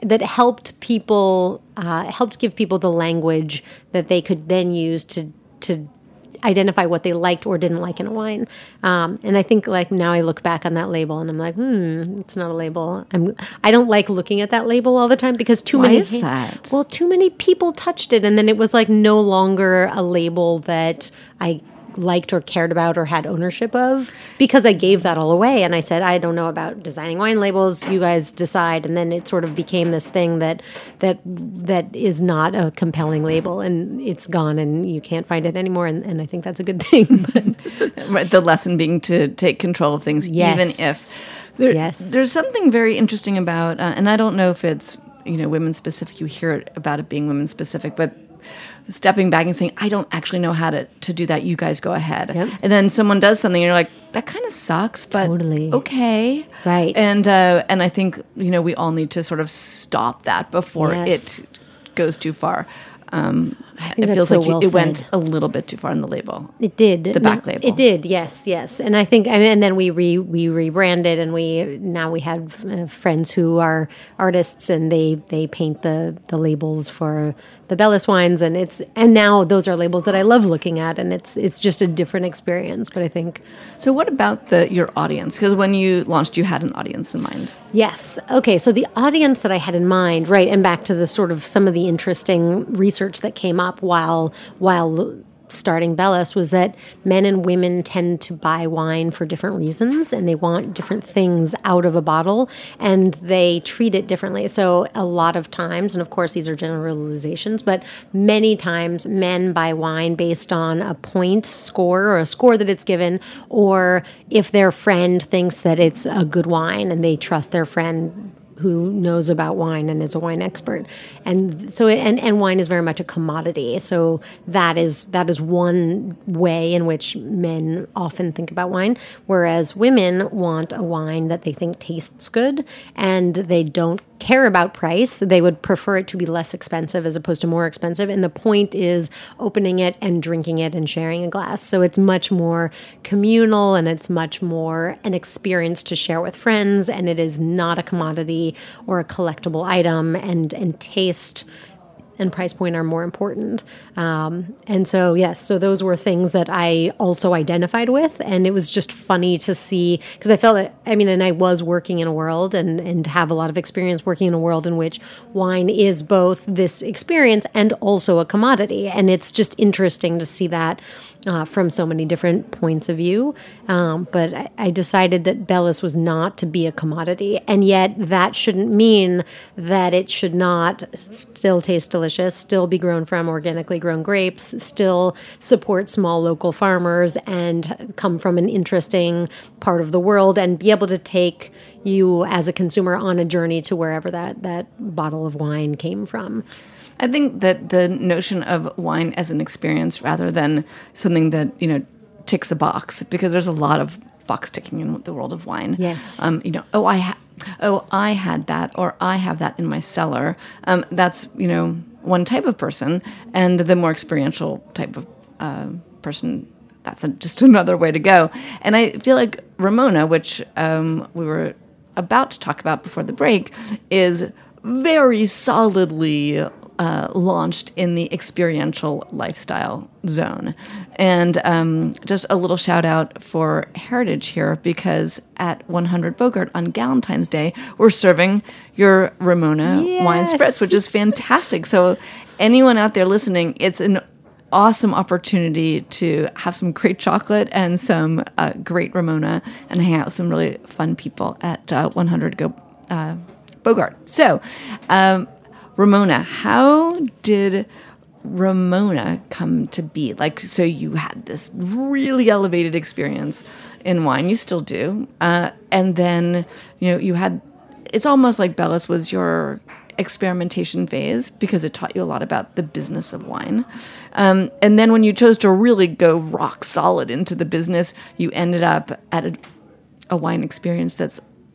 S6: that helped people uh, helped give people the language that they could then use to to identify what they liked or didn't like in a wine. Um, and I think like now I look back on that label and I'm like, hmm, it's not a label. I'm I don't like looking at that label all the time because too
S5: Why
S6: many
S5: is that?
S6: Well, too many people touched it, and then it was like no longer a label that I liked or cared about or had ownership of, because I gave that all away and I said, I don't know about designing wine labels, you guys decide. And then it sort of became this thing that that that is not a compelling label, and it's gone and you can't find it anymore, and, and I think that's a good thing. But
S5: Right, the lesson being to take control of things,
S6: Yes.
S5: even if there,
S6: Yes.
S5: there's something very interesting about, uh, and I don't know if it's, you know, women specific. You hear it about it being women specific, but stepping back and saying, I don't actually know how to, to do that. You guys go ahead.
S6: Yep.
S5: And then someone does something and you're like, that kind of sucks, but
S6: Totally.
S5: okay.
S6: Right.
S5: And, uh, and I think, you know, we all need to sort of stop that before
S6: Yes.
S5: it goes too far. Um,
S6: I think
S5: it
S6: that's
S5: feels
S6: so
S5: like you-
S6: well
S5: it went
S6: said.
S5: a little bit too far in the label.
S6: It did.
S5: The back label.
S6: It did, yes, yes. And I think, I mean, and then we re, we rebranded, and we now we have uh, friends who are artists, and they, they paint the, the labels for the Bellus wines, and it's and now those are labels that I love looking at, and it's it's just a different experience. But I think
S5: So what about the your audience? Because when you launched, you had an audience in mind.
S6: yes. Okay. So the audience that I had in mind, right, and back to the sort of some of the interesting research that came up while while starting Bellus was that men and women tend to buy wine for different reasons, and they want different things out of a bottle, and they treat it differently. So a lot of times, and of course these are generalizations, but many times men buy wine based on a point score or a score that it's given, or if their friend thinks that it's a good wine and they trust their friend who knows about wine and is a wine expert. And so and, and wine is very much a commodity. So that is that is one way in which men often think about wine, whereas women want a wine that they think tastes good, and they don't care about price. They would prefer it to be less expensive as opposed to more expensive. And the point is opening it and drinking it and sharing a glass. So it's much more communal, and it's much more an experience to share with friends, and it is not a commodity or a collectible item, and, and taste and price point are more important. Um, and so, yes, so those were things that I also identified with. And it was just funny to see, because I felt, that, I mean, and I was working in a world and, and have a lot of experience working in a world in which wine is both this experience and also a commodity. And it's just interesting to see that uh, from so many different points of view. Um, but I, I decided that Bellus was not to be a commodity. And yet that shouldn't mean that it should not still taste delicious, still be grown from organically grown grapes, still support small local farmers, and come from an interesting part of the world, and be able to take you as a consumer on a journey to wherever that, that bottle of wine came from.
S5: I think that the notion of wine as an experience rather than something that, you know, ticks a box, because there's a lot of box ticking in the world of wine.
S6: Yes.
S5: Um, you know, oh, I ha- oh, I had that, or I have that in my cellar. Um, that's, you know, one type of person, and the more experiential type of uh, person, that's a, just another way to go. And I feel like Ramona, which um, we were about to talk about before the break, is very solidly uh, launched in the experiential lifestyle zone. And um, just a little shout out for Heritage here, because at one hundred Bogart on Galentine's Day, we're serving your Ramona
S6: Yes.
S5: wine spritz, which is fantastic. So anyone out there listening, it's an awesome opportunity to have some great chocolate and some uh, great Ramona and hang out with some really fun people at uh, one hundred Go uh, Bogart. So, um, Ramona, how did Ramona come to be? Like, so you had this really elevated experience in wine, you still do, uh, and then, you know, you had, it's almost like Bellus was your experimentation phase, because it taught you a lot about the business of wine. Um, and then when you chose to really go rock solid into the business, you ended up at a, a wine experience that's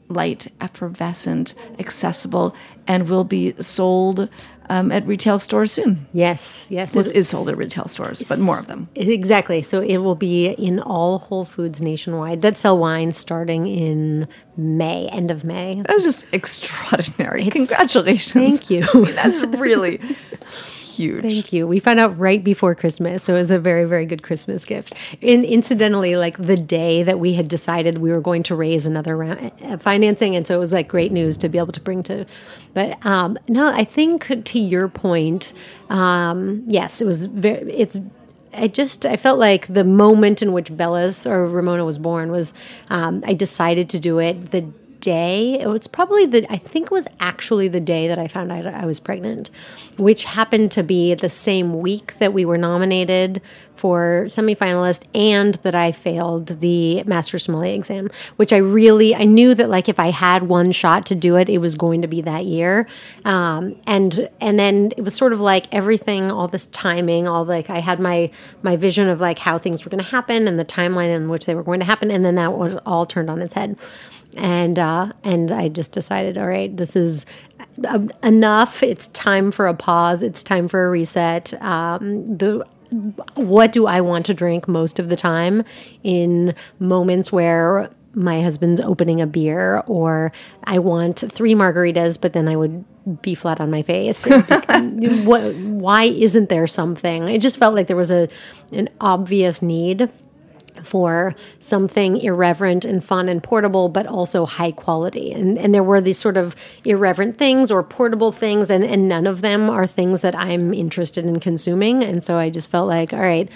S5: light, effervescent, accessible, and will be sold um, at retail stores soon.
S6: Yes, yes.
S5: Well,
S6: it
S5: it is sold at retail stores, but more of them.
S6: Exactly. So it will be in all Whole Foods nationwide that sell wine starting in May, end of May.
S5: That's just extraordinary.
S6: It's,
S5: Congratulations.
S6: Thank you.
S5: I mean, that's really huge.
S6: Thank you. We found out right before Christmas, so it was a very, very good Christmas gift. And incidentally, like the day that we had decided we were going to raise another round of financing, and so it was like great news to be able to bring to. But um, no, I think to your point, um, yes, it was very. It's. I just I felt like the moment in which Bellis or Ramona was born was um, I decided to do it the day. It was probably the I think it was actually the day that I found out I was pregnant, which happened to be the same week that we were nominated for semifinalist and that I failed the Master Sommelier exam, which I really, I knew that like if I had one shot to do it, it was going to be that year. Um, and and then it was sort of like everything, all this timing, all like I had my my vision of like how things were going to happen and the timeline in which they were going to happen. And then that was all turned on its head. And uh, and I just decided, all right, this is enough. It's time for a pause. It's time for a reset. Um, the what do I want to drink most of the time in moments where my husband's opening a beer, or I want three margaritas, but then I would be flat on my face. what, why isn't there something? I just felt like there was a an obvious need for something irreverent and fun and portable, but also high quality. And and there were these sort of irreverent things or portable things, and, and none of them are things that I'm interested in consuming. And so I just felt like, all right,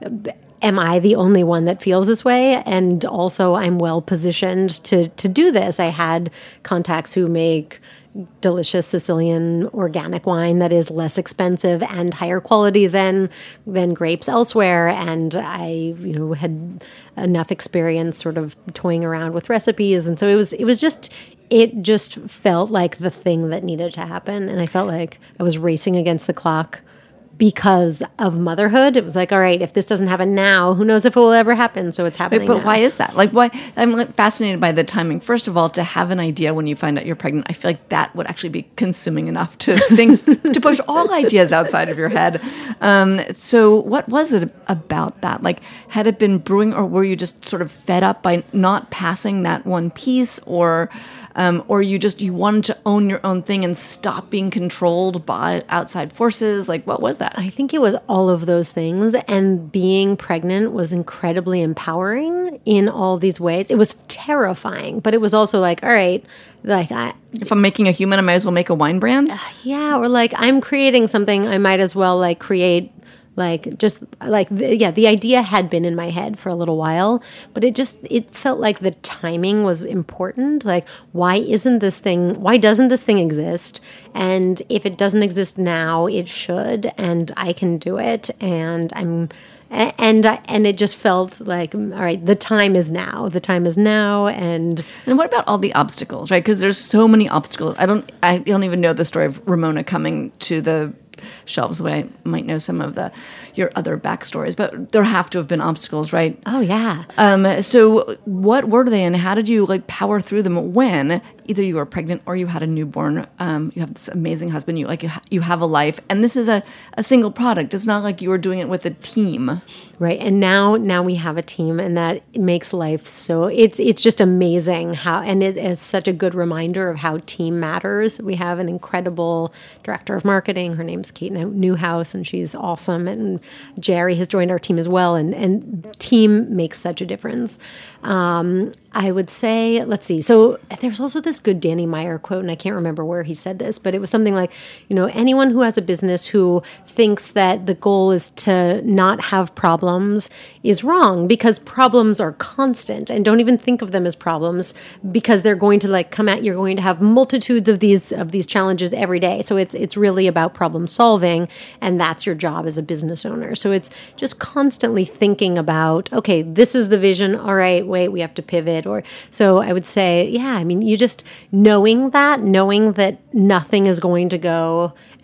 S6: am I the only one that feels this way? And also I'm well positioned to to do this. I had contacts who make delicious Sicilian organic wine that is less expensive and higher quality than than grapes elsewhere. And I, you know, had enough experience sort of toying around with recipes. And so it was it was just it just felt like the thing that needed to happen. And I felt like I was racing against the clock because of motherhood. It was like, all right, if this doesn't happen now, who knows if it will ever happen? So it's happening.
S5: But
S6: now.
S5: Why is that? Like, why? I'm like fascinated by the timing. First of all, to have an idea when you find out you're pregnant, I feel like that would actually be consuming enough to think to push all ideas outside of your head. Um, so, what was it about that? Like, had it been brewing, or were you just sort of fed up by not passing that one piece, or? Um, or you just, you wanted to own your own thing and stop being controlled by outside forces? Like, what was that?
S6: I think it was all of those things. And being pregnant was incredibly empowering in all these ways. It was terrifying, but it was also like, all right, like I...
S5: If I'm making a human, I might as well make a wine brand?
S6: Uh, yeah, or like I'm creating something, I might as well like create... Like, just like, the, yeah, the idea had been in my head for a little while, but it just, it felt like the timing was important. Like, why isn't this thing, why doesn't this thing exist? And if it doesn't exist now, it should, and I can do it. And I'm, and, and it just felt like, all right, the time is now. The time is now. And
S5: and what about all the obstacles, right? Because there's so many obstacles. I don't, I don't even know the story of Ramona coming to the shelves the way I might know some of the your other backstories, but there have to have been obstacles, right?
S6: Oh yeah.
S5: Um, so what were they, and how did you like power through them when either you were pregnant or you had a newborn? Um, you have this amazing husband. You like you, ha- you have a life, and this is a, a single product. It's not like you were doing it with a team,
S6: right? And now now we have a team, and that makes life so it's it's just amazing how, and it is such a good reminder of how team matters. We have an incredible director of marketing. Her name's Kate Newhouse, and she's awesome. And Jerry has joined our team as well, and, and team makes such a difference. Um, I would say, let's see. So there's also this good Danny Meyer quote, and I can't remember where he said this, but it was something like, you know, anyone who has a business who thinks that the goal is to not have problems is wrong, because problems are constant, and don't even think of them as problems, because they're going to like come at, you're going to have multitudes of these of these challenges every day. So it's it's really about problem solving, and that's your job as a business owner. So it's just constantly thinking about, okay, this is the vision. All right, wait, we have to pivot. Or so I would say, yeah, I mean, you just knowing that, knowing that nothing is going to go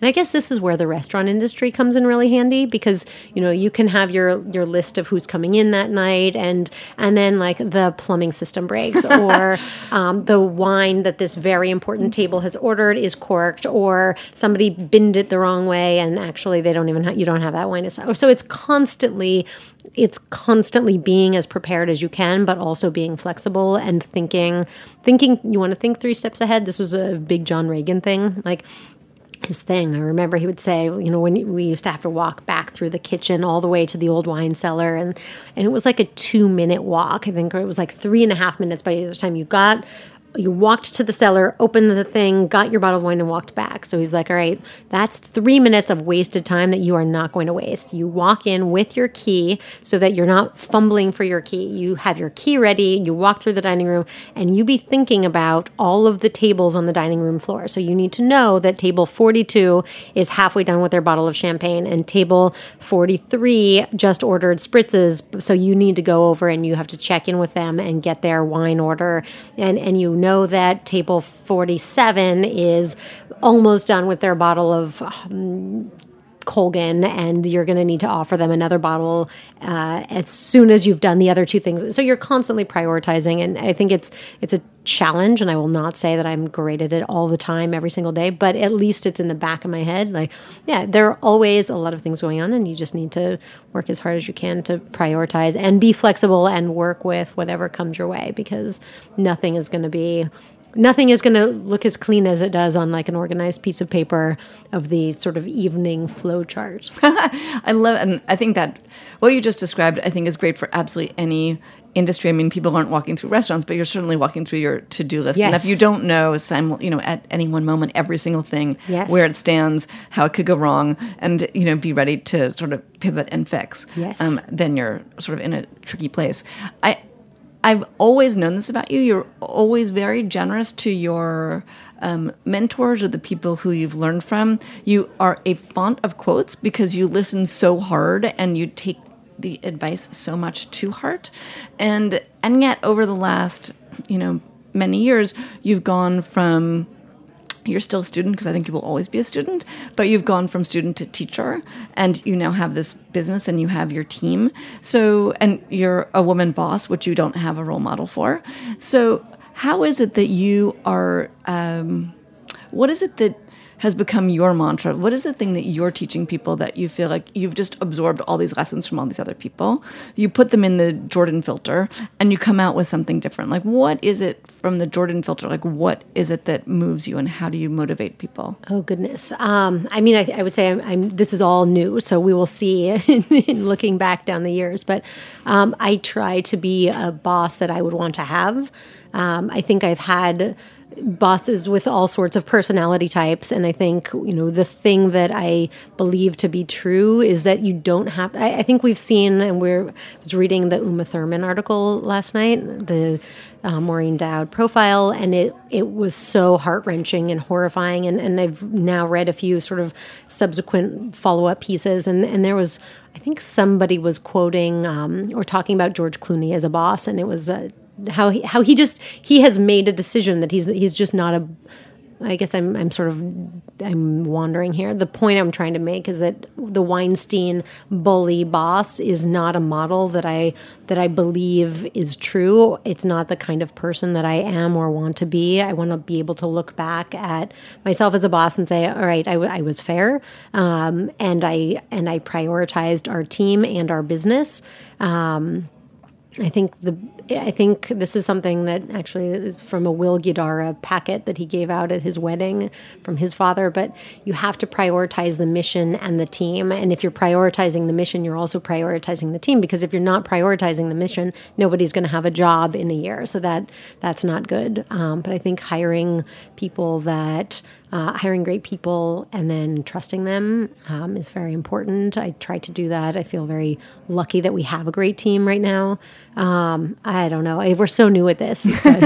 S6: And I guess this is where the restaurant industry comes in really handy, because, you know, you can have your your list of who's coming in that night, and and then like the plumbing system breaks, or um, the wine that this very important table has ordered is corked, or somebody binned it the wrong way, and actually they don't even ha- you don't have that wine. So it's constantly it's constantly being as prepared as you can, but also being flexible and thinking thinking you want to think three steps ahead. This was a big John Reagan thing, like his thing. I remember he would say, you know, when we used to have to walk back through the kitchen all the way to the old wine cellar, and and it was like a two minute walk. I think it was like three and a half minutes by the time you got you walked to the cellar, opened the thing, got your bottle of wine, and walked back. So he's like, all right, that's three minutes of wasted time that you are not going to waste. You walk in with your key so that you're not fumbling for your key. You have your key ready, you walk through the dining room, and you be thinking about all of the tables on the dining room floor. So you need to know that table forty-two is halfway done with their bottle of champagne, and table forty-three just ordered spritzes. So you need to go over and you have to check in with them and get their wine order. And, and you know that table forty-seven is almost done with their bottle of um, Colgan, and you're going to need to offer them another bottle uh, as soon as you've done the other two things. So you're constantly prioritizing, and I think it's it's a challenge, and I will not say that I'm great at it all the time, every single day, but at least it's in the back of my head. Like, yeah, there are always a lot of things going on, and you just need to work as hard as you can to prioritize and be flexible and work with whatever comes your way, because nothing is going to be Nothing is going to look as clean as it does on like an organized piece of paper of the sort of evening flow chart.
S5: I love, and I think that what you just described, I think, is great for absolutely any industry. I mean, people aren't walking through restaurants, but you're certainly walking through your to-do list.
S6: Yes.
S5: And if you don't know, sim- you know, at any one moment, every single thing,
S6: yes.
S5: where it stands, how it could go wrong, and, you know, be ready to sort of pivot and fix,
S6: yes.
S5: um, then you're sort of in a tricky place. I. I've always known this about you. You're always very generous to your um, mentors or the people who you've learned from. You are a font of quotes because you listen so hard and you take the advice so much to heart. And and yet over the last, you know, many years, you've gone from... You're still a student, because I think you will always be a student, but you've gone from student to teacher, and you now have this business and you have your team. So, and you're a woman boss, which you don't have a role model for. So how is it that you are, um, what is it that has become your mantra? What is the thing that you're teaching people that you feel like you've just absorbed all these lessons from all these other people? You put them in the Jordan filter and you come out with something different. Like, what is it from the Jordan filter? Like, what is it that moves you, and how do you motivate people?
S6: Oh, goodness. Um, I mean, I, I would say I'm, I'm, this is all new, so we will see in looking back down the years. But um, I try to be a boss that I would want to have. Um, I think I've had bosses with all sorts of personality types, and I think, you know, the thing that I believe to be true is that you don't have, I, I think we've seen, and we're, I was reading the Uma Thurman article last night, the uh, Maureen Dowd profile, and it, it was so heart-wrenching and horrifying, and, and I've now read a few sort of subsequent follow-up pieces, and, and there was, I think somebody was quoting um, or talking about George Clooney as a boss, and it was a How he, how he just he has made a decision that he's he's just not a. I guess I'm I'm sort of I'm wandering here. The point I'm trying to make is that the Weinstein bully boss is not a model that I that I believe is true. It's not the kind of person that I am or want to be. I want to be able to look back at myself as a boss and say, all right, I, w- I was fair, um, and I and I prioritized our team and our business. Um, I think the I think this is something that actually is from a Will Guidara packet that he gave out at his wedding from his father. But you have to prioritize the mission and the team. And if you're prioritizing the mission, you're also prioritizing the team. Because if you're not prioritizing the mission, nobody's going to have a job in a year. So that that's not good. Um, but I think hiring people that Uh, hiring great people and then trusting them um, is very important. I try to do that. I feel very lucky that we have a great team right now. Um, I don't know. I, we're so new at this.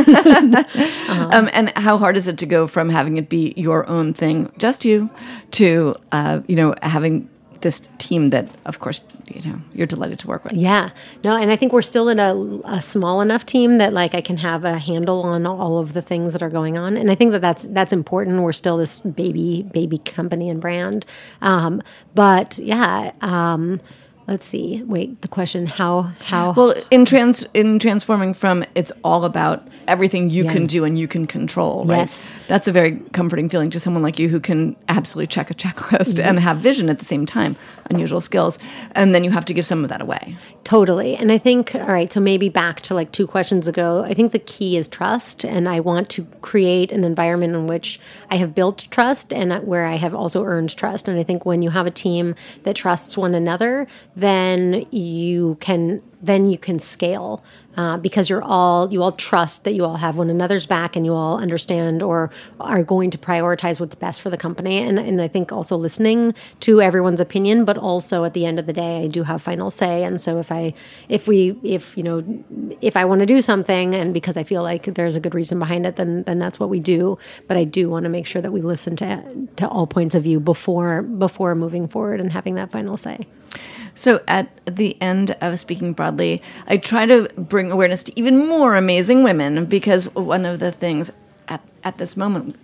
S5: um, um, and how hard is it to go from having it be your own thing, just you, to, uh, you know, having this team that, of course, you know, you're delighted to work with.
S6: Yeah. No, and I think we're still in a, a small enough team that like I can have a handle on all of the things that are going on. And I think that that's, that's important. We're still this baby, baby company and brand. Um, but yeah, um, let's see. Wait, the question, how, how?
S5: Well, in trans, in transforming from it's all about everything you
S6: Yeah.
S5: can do and you can control, right?
S6: Yes.
S5: That's a very comforting feeling to someone like you who can absolutely check a checklist and have vision at the same time, unusual skills. And then you have to give some of that away.
S6: Totally. And I think, all right, so maybe back to like two questions ago, I think the key is trust. And I want to create an environment in which I have built trust and where I have also earned trust. And I think when you have a team that trusts one another, then you can then you can scale uh, because you're all you all trust that you all have one another's back and you all understand or are going to prioritize what's best for the company. And and I think also listening to everyone's opinion, but also at the end of the day, I do have final say. And so if I if we if you know if I want to do something and because I feel like there's a good reason behind it, then then that's what we do. But I do want to make sure that we listen to to all points of view before before moving forward and having that final say.
S5: So at the end of Speaking Broadly, I try to bring awareness to even more amazing women because one of the things at, at this moment,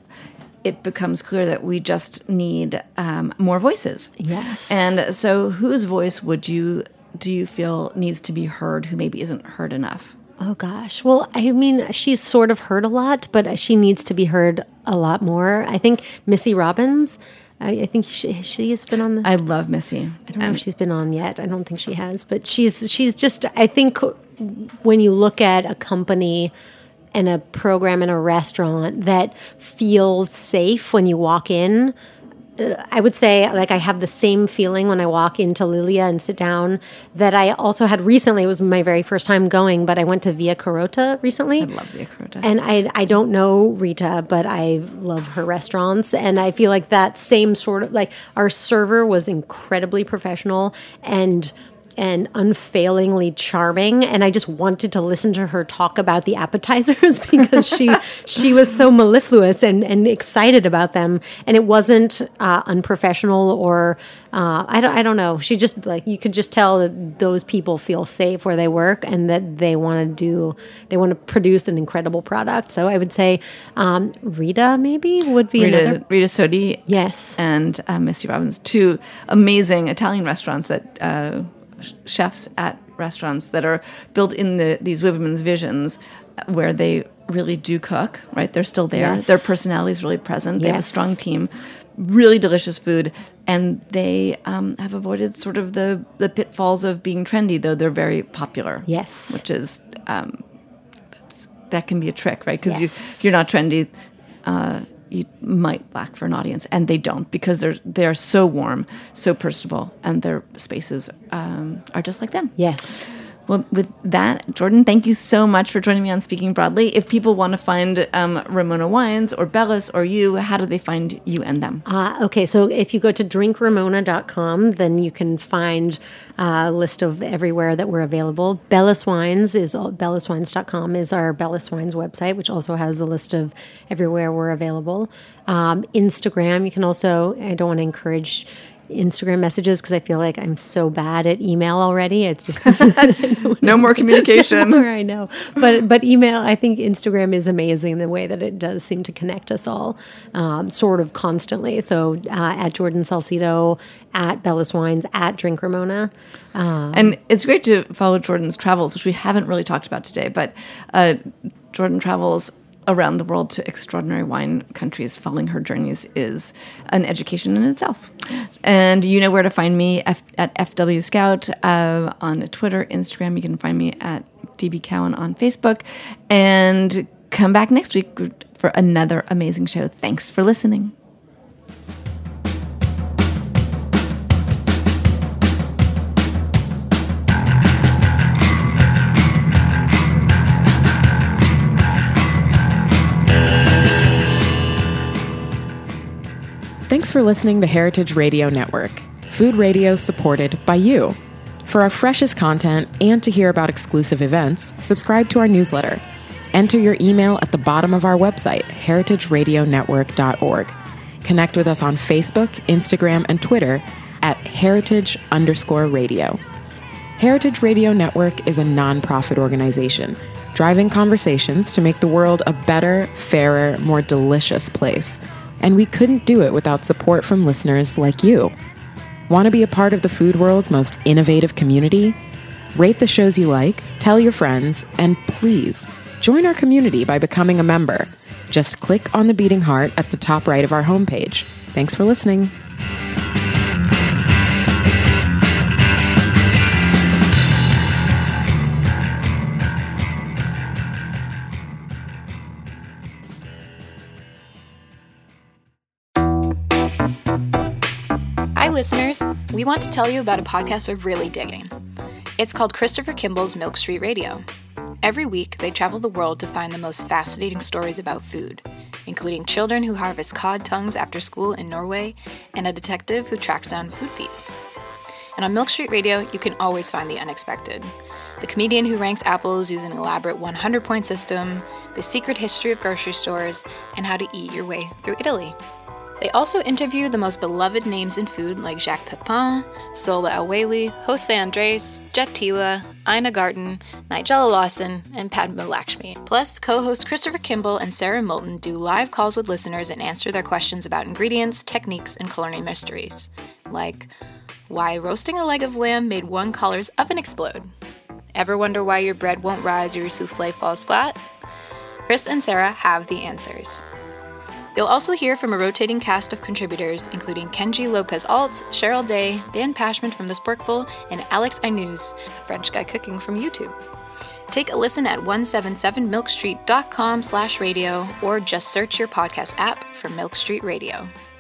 S5: it becomes clear that we just need um, more voices.
S6: Yes.
S5: And so whose voice would you, do you feel needs to be heard who maybe isn't heard enough?
S6: Oh, gosh. Well, I mean, she's sort of heard a lot, but she needs to be heard a lot more. I think Missy Robbins... I, I think she, she has been on the...
S5: I love Missy.
S6: I don't know if she's been on yet. I don't think she has. But she's she's just... I think when you look at a company and a program in a restaurant that feels safe when you walk in... I would say, like, I have the same feeling when I walk into Lilia and sit down that I also had recently. It was my very first time going, but I went to Via Carota recently.
S5: I love Via Carota.
S6: And I, I don't know Rita, but I love her restaurants. And I feel like that same sort of, like, our server was incredibly professional and... and unfailingly charming, and I just wanted to listen to her talk about the appetizers because she she was so mellifluous and, and excited about them, and it wasn't uh, unprofessional or uh, I don't I don't know. She just like you could just tell that those people feel safe where they work and that they want to do they want to produce an incredible product. So I would say um, Rita maybe would be
S5: Rita,
S6: another
S5: Rita Sodi,
S6: yes,
S5: and uh, Missy Robbins, two amazing Italian restaurants that. Uh, chefs at restaurants that are built in the these women's visions where they really do cook, right? They're still there.
S6: Yes.
S5: Their personality is really present. They have a
S6: Yes.
S5: strong team, really delicious food, and they um, have avoided sort of the, the pitfalls of being trendy, though they're very popular.
S6: Yes.
S5: Which is, um, that's, that can be a trick, right? Because
S6: Yes.
S5: you, you're not trendy, uh, you might lack for an audience, and they don't because they're they're so warm, so personable, and their spaces um, are just like them.
S6: yes.
S5: Well, with that, Jordan, thank you so much for joining me on Speaking Broadly. If people want to find um, Ramona Wines or Bellis or you, how do they find you and them?
S6: Uh, okay, so if you go to drink ramona dot com, then you can find a list of everywhere that we're available. Bellis Wines is bellis wines dot com is our Bellis Wines website, which also has a list of everywhere we're available. Um, Instagram, you can also, I don't want to encourage Instagram messages because I feel like I'm so bad at email already. It's just
S5: No more communication.
S6: no more, I know, but but email. I think Instagram is amazing the way that it does seem to connect us all, um, sort of constantly. So uh, at Jordan Salcido, at Bellis Wines, at Drink Ramona. Um,
S5: And it's great to follow Jordan's travels, which we haven't really talked about today, but uh, Jordan travels around the world to extraordinary wine countries. Following her journeys is an education in itself. And you know where to find me F- at F W Scout uh, on Twitter, Instagram. You can find me at D B Cowan on Facebook. And come back next week for another amazing show. Thanks for listening.
S4: Thanks for listening to Heritage Radio Network, food radio supported by you. For our freshest content and to hear about exclusive events, subscribe to our newsletter. Enter your email at the bottom of our website, heritage radio network dot org. Connect with us on Facebook, Instagram, and Twitter at heritage underscore radio. Heritage Radio Network is a nonprofit organization driving conversations to make the world a better, fairer, more delicious place. And we couldn't do it without support from listeners like you. Want to be a part of the food world's most innovative community? Rate the shows you like, tell your friends, and please join our community by becoming a member. Just click on the beating heart at the top right of our homepage. Thanks for listening.
S8: Hi, listeners. We want to tell you about a podcast we're really digging. It's called Christopher Kimball's Milk Street Radio. Every week, they travel the world to find the most fascinating stories about food, including children who harvest cod tongues after school in Norway and a detective who tracks down food thieves. And on Milk Street Radio, you can always find the unexpected. The comedian who ranks apples using an elaborate one hundred point system, the secret history of grocery stores, and how to eat your way through Italy. They also interview the most beloved names in food like Jacques Pepin, Sola El-Waylly, Jose Andres, Jet Tila, Ina Garten, Nigella Lawson, and Padma Lakshmi. Plus, co-hosts Christopher Kimball and Sarah Moulton do live calls with listeners and answer their questions about ingredients, techniques, and culinary mysteries. Like, why roasting a leg of lamb made one caller's oven explode? Ever wonder why your bread won't rise or your souffle falls flat? Chris and Sarah have the answers. You'll also hear from a rotating cast of contributors, including Kenji Lopez-Alt, Cheryl Day, Dan Pashman from The Sporkful, and Alex Aynuz, a French guy cooking from YouTube. Take a listen at one seventy-seven milk street dot com slash radio or just search your podcast app for Milk Street Radio.